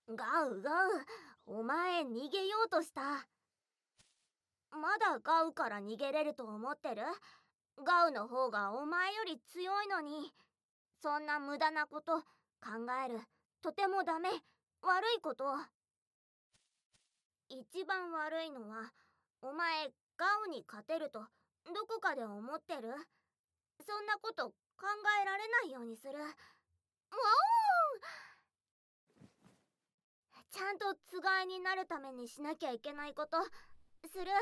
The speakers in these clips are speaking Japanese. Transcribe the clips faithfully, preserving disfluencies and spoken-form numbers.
ガウガウ、お前逃げようとした。まだガウから逃げれると思ってる？ガウの方がお前より強いのに。そんな無駄なこと考えるとてもダメ。悪いこと。一番悪いのはお前ガウに勝てるとどこかで思ってる？そんなこと考えられないようにする。もうちゃんとつがいになるためにしなきゃいけないことする。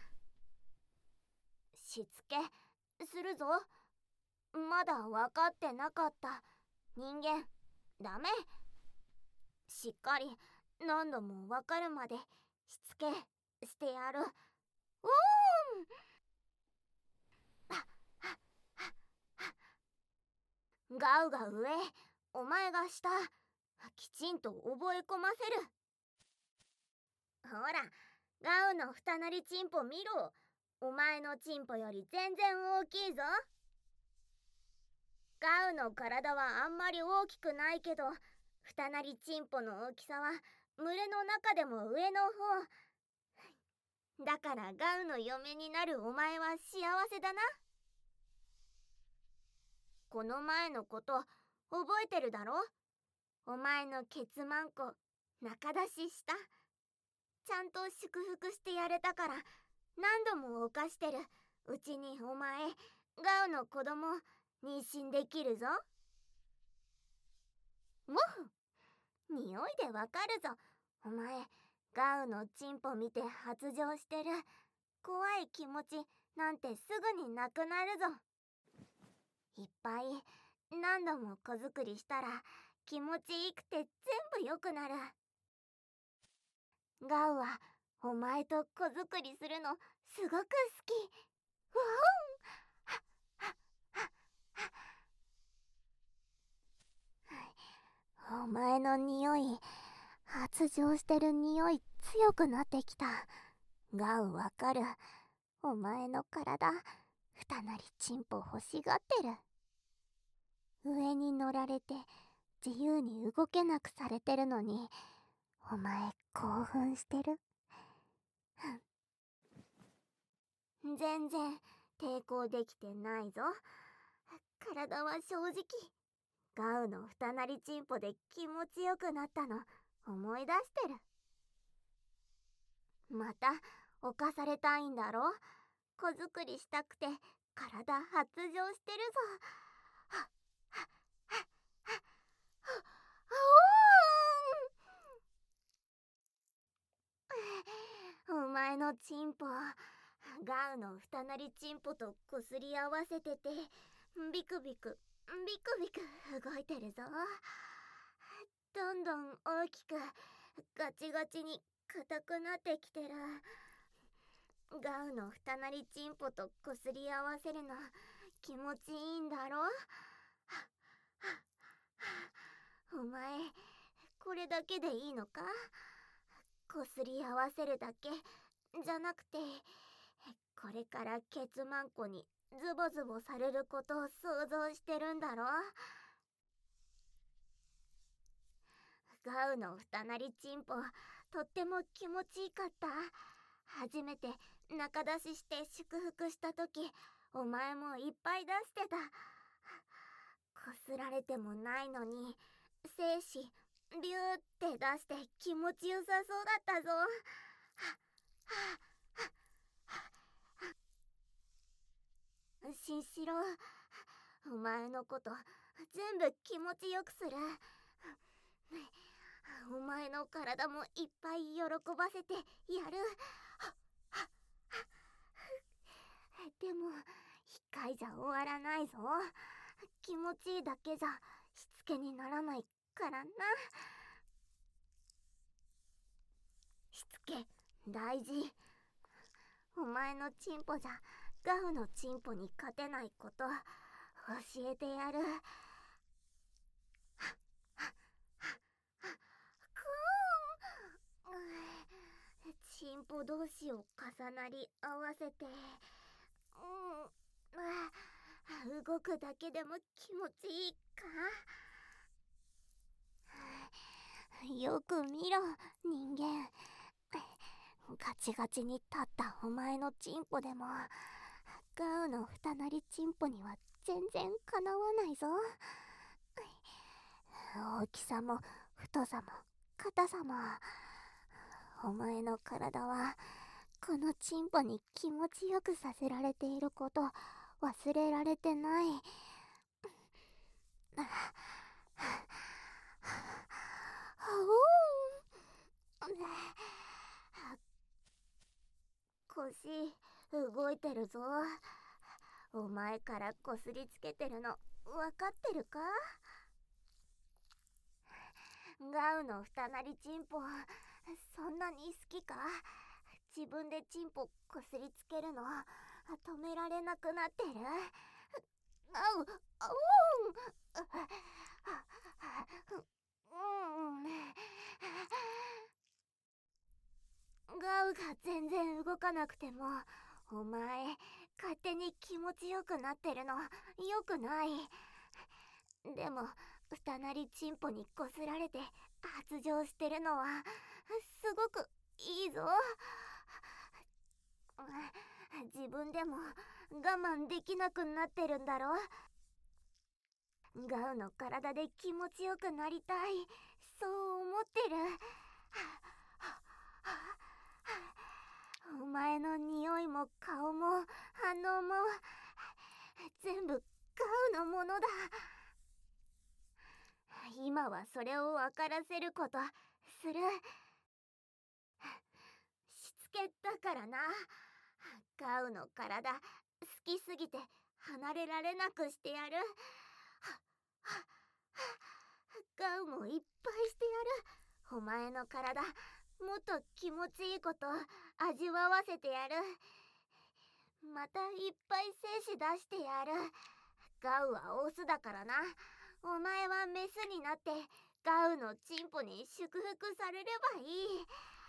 しつけするぞ。まだ分かってなかった人間ダメ。しっかり何度も分かるまでしつけしてやる。おーん。ガウが上、お前が下。きちんと覚え込ませる。ほら、ガウの二なりチンポ見ろ。お前のチンポより全然大きいぞ。ガウの体はあんまり大きくないけど、二なりチンポの大きさは群れの中でも上の方。だからガウの嫁になるお前は幸せだな。この前のこと覚えてるだろ？お前のケツマンコ仲出しした。ちゃんと祝福してやれたから何度も犯してるうちにお前ガウの子供妊娠できるぞ。もう匂いでわかるぞ。お前ガウのチンポ見て発情してる。怖い気持ちなんてすぐになくなるぞ。いっぱい何度も子作りしたら気持ちいいくて全部良くなる。ガウはお前と子作りするのすごく好き。うわん。お前の匂い、発情してる匂い強くなってきた。ガウわかる。お前の体二なりチンポ欲しがってる。上に乗られて自由に動けなくされてるのにお前興奮してる？全然抵抗できてないぞ。体は正直ガウの二なりチンポで気持ちよくなったの思い出してる。また犯されたいんだろ？子作りしたくて体発情してるぞ。はっはっはっはっはっおーん。お前のチンポガウの二なりチンポとこすり合わせててビクビクビクビク動いてるぞ。どんどん大きくガチガチに硬くなってきてる。ガウの二なりチンポとこすり合わせるの気持ちいいんだろ？はっはっはっ。お前これだけでいいのか？こすり合わせるだけじゃなくてこれからケツマンコにズボズボされることを想像してるんだろ？ガウの二なりチンポとっても気持ちいいかった。初めて仲出しして祝福した時お前もいっぱい出してた。こすられてもないのに精子ビューって出して気持ちよさそうだったぞ。はっはっはっはっ。しんしろお前のこと全部気持ちよくする。お前の体もいっぱい喜ばせてやる。でも一回じゃ終わらないぞ。気持ちいいだけじゃしつけにならないからな。しつけ大事。お前のチンポじゃガウのチンポに勝てないこと教えてやる。チンポ同士を重なり合わせて、うん、動くだけでも気持ちいいか？ よく見ろ、人間。ガチガチに立ったお前のチンポでもガウの二なりチンポには全然かなわないぞ。大きさも太さも硬さも、お前の体はこのチンポに気持ちよくさせられていること忘れられてない。腰動いてるぞ。お前からこすりつけてるの分かってるか？ガウの二なりチンポそんなに好きか？自分でチンポこすりつけるの止められなくなってる。あうあうんうんガウが全然動かなくてもお前勝手に気持ちよくなってるのよくない。でも二なりチンポにこすられて発情してるのはすごくいいぞ。自分でも我慢できなくなってるんだろ。ガウの体で気持ちよくなりたい、そう思ってる。お前の匂いも顔も反応も全部ガウのものだ。今はそれを分からせることする。しつけだからな。ガウの体好きすぎて離れられなくしてやる。ガウもいっぱいしてやる。お前の体もっと気持ちいいこと味わわせてやる。またいっぱい精子出してやる。ガウはオスだからな。お前はメスになってガウのチンポに祝福されればいい。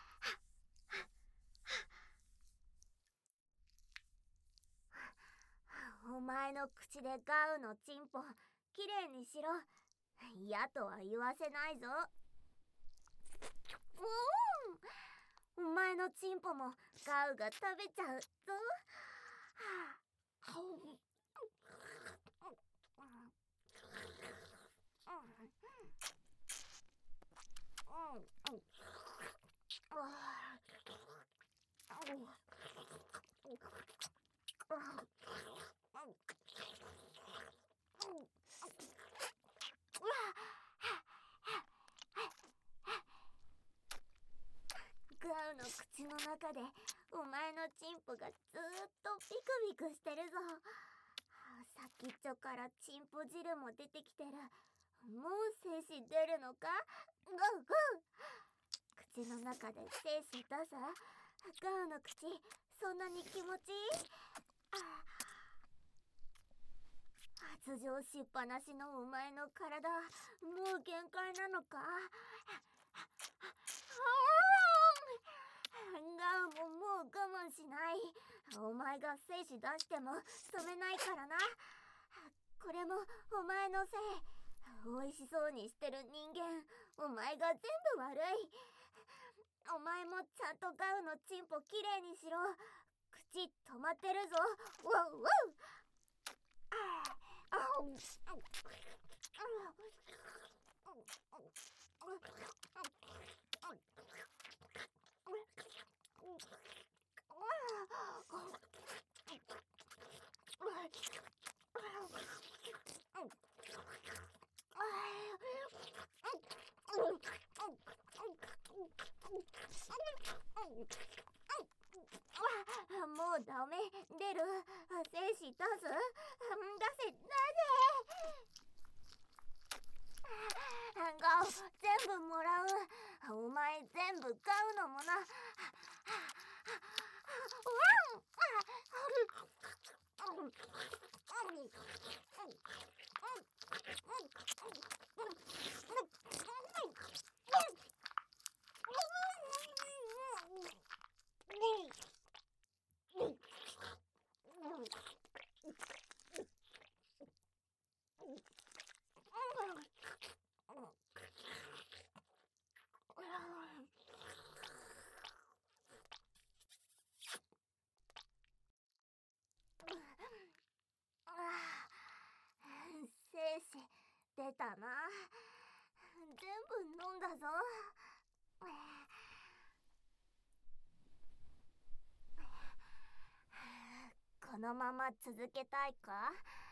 お前の口でガウのチンポきれいにしろ。嫌とは言わせないぞ。おお前のチンポもガウが食べちゃうぞ。ガウの口の中でお前のチンポがずーっとビクビクしてるぞ。先っちょからチンポ汁も出てきてる。もう精子出るのか？グーグー。口の中で精子出す。ガウの口そんなに気持ちいい？発情しっぱなしのお前の体もう限界なのか？ガウももう我慢しない。お前が精子出しても止めないからな。これもお前のせい。美味しそうにしてる人間お前が全部悪い。お前もちゃんとガウのチンポきれいにしろ。口止まってるぞ。ワウワウ。もうダメ。出る。精子出す。出せ出せ。ガウ全部もらう。お前全部ガウのもの。 れたな。全部飲んだぞ。このまま続けたいか？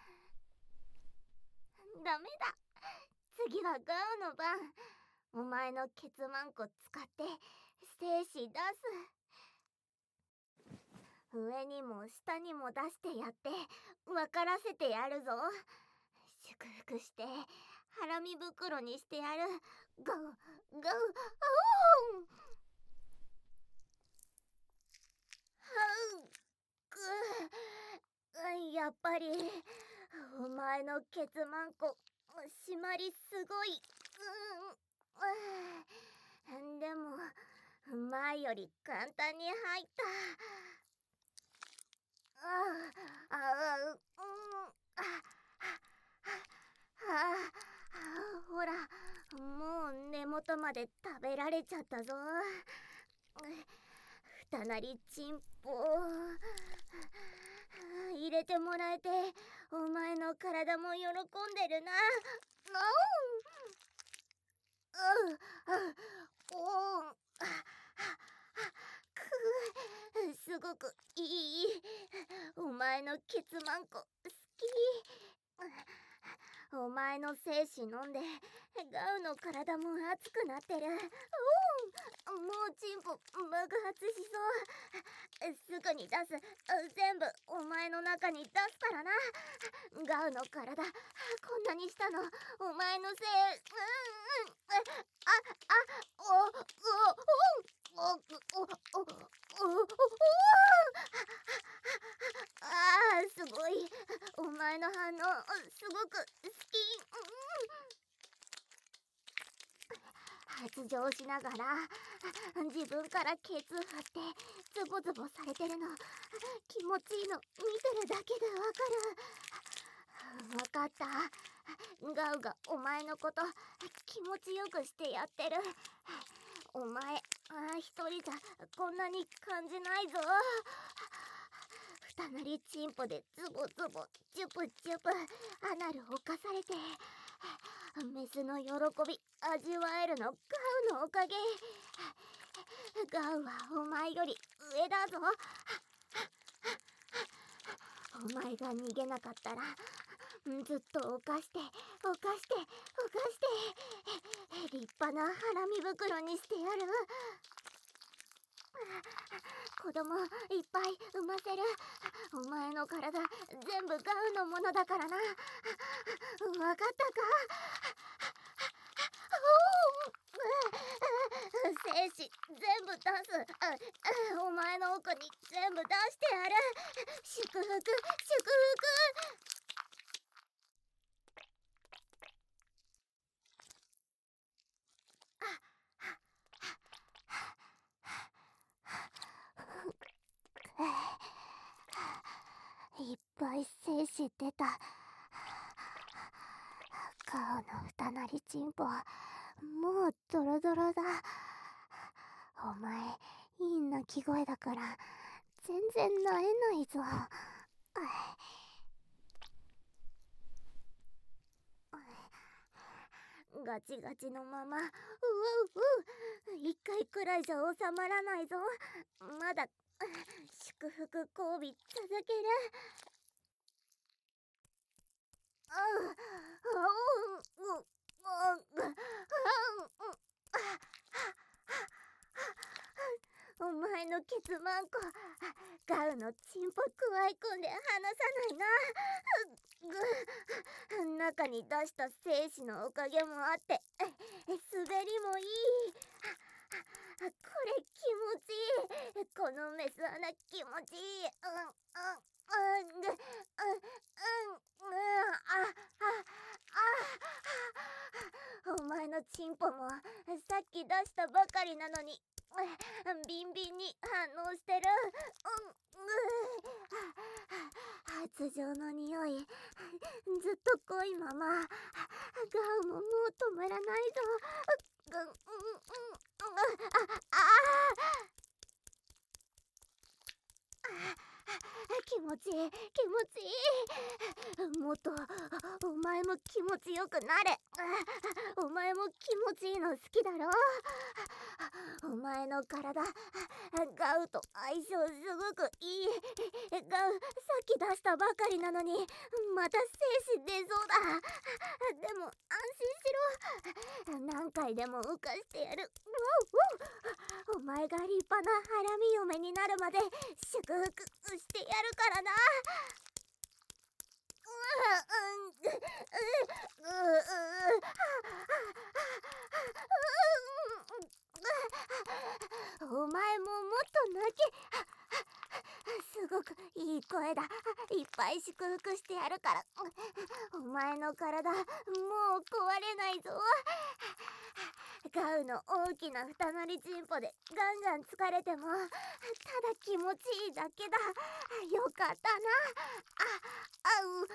ダメだ。次はガウの番。お前のケツマンコ使って精子出す。上にも下にも出してやって分からせてやるぞ。祝福してハラミ袋にしてやる。ゴーゴーオーン。はうくやっぱりお前のケツマンコ締まりすごい。うん、でも前より簡単に入った。ああ、ああ、うん、ああ、ほら、もう根元まで食べられちゃったぞ。ふたなりチンポ入れてもらえてお前の体も喜んでるな。うん、うん、おん、くすごくいい。お前のケツマンコ好き。お前の精子飲んでガウの体も熱くなってる。おん、もうチンポ爆発しそう。すぐに出す。全部お前の中に出すからな。ガウの体こんなにしたのお前のせい。うん、うん、ああおおおおおおおおあーすごい。お前の反応すごく好き。発情しながら自分からケツ張ってズボズボされてるの気持ちいいの見てるだけでわかる。わかった。ガウがお前のこと気持ちよくしてやってる。お前あ一人じゃこんなに感じないぞ。ふたなりチンポでズボズボジュプジュプアナルをかされてメスの喜び味わえるのガウのおかげ。ガウはお前より上だぞ。お前が逃げなかったらずっと犯して犯して犯して立派なハラミ袋にしてやる。子供いっぱい産ませる。お前の体全部ガウのものだからな。わかったか？精子全部出す。お前の奥に全部出してやる。祝福祝福。いっぱい精子出た。顔のふたなりチンポもうドロドロだ。お前いい鳴き声だから全然なえないぞ。ガチガチのままううう一回くらいじゃ収まらないぞ。まだ祝福交尾続ける。お前のケツマンコガウのチンポくわい込んで離さないな。中に出した精子のおかげもあって滑りもいい。これ気持ちいい。このメス穴気持ちいい。うんうんうんうんうんああお前のチンポもさっき出したばかりなのにビンビンに反応してる。うん、発情の匂いずっと濃いまま。ガウももう止まらないぞ。うんうんうんああ気持持ちいい気持ちいい。もっとお前も気持ちよくなれ。お前も気持ちいいの好きだろ。お前の体ガウと相性すごくいい。ガウさっき出したばかりなのにまた精子出そうだ。でも安心しろ、何回でも浮かしてやる。お前が立派なハラミ嫁になるまで祝福してやるからな。お前ももっと泣け。すごくいい声だ。いっぱい祝福してやるから。お前の体もう壊れないぞ。ガウの大きな二なりチンポでガンガン疲れてもただ気持ちいいだけだ。よかったな。あ、あう、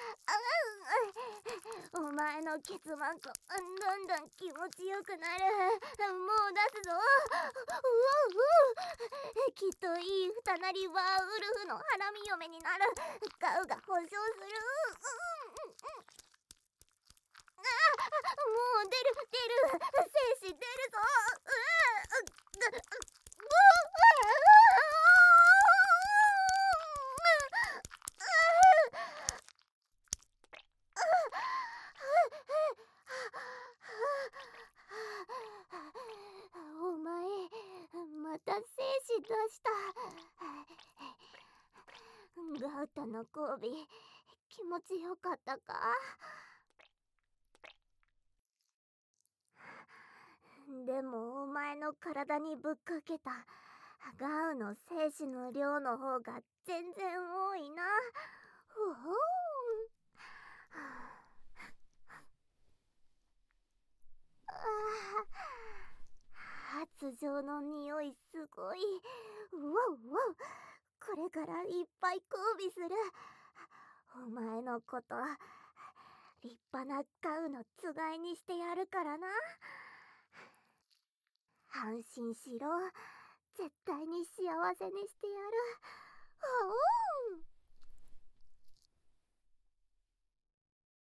あ、あう。お前のケツマンコどんどん気持ちよくなる。もう出すぞ。うおう。きっといい二なりワーウルフのハラミ嫁になる。ガウが保証する。あ、もう出る出る。精子出るぞ。ううお前また精子出した。ガウタの交尾気持ちよかったか。でもお前の体にぶっかけたガウの精子の量の方が全然多いな。ほほーん。発情の匂いすごい。うわうわ、これからいっぱい交尾する。お前のこと立派なガウのつがいにしてやるからな。安心しろ、絶対に幸せにしてやる。おおん。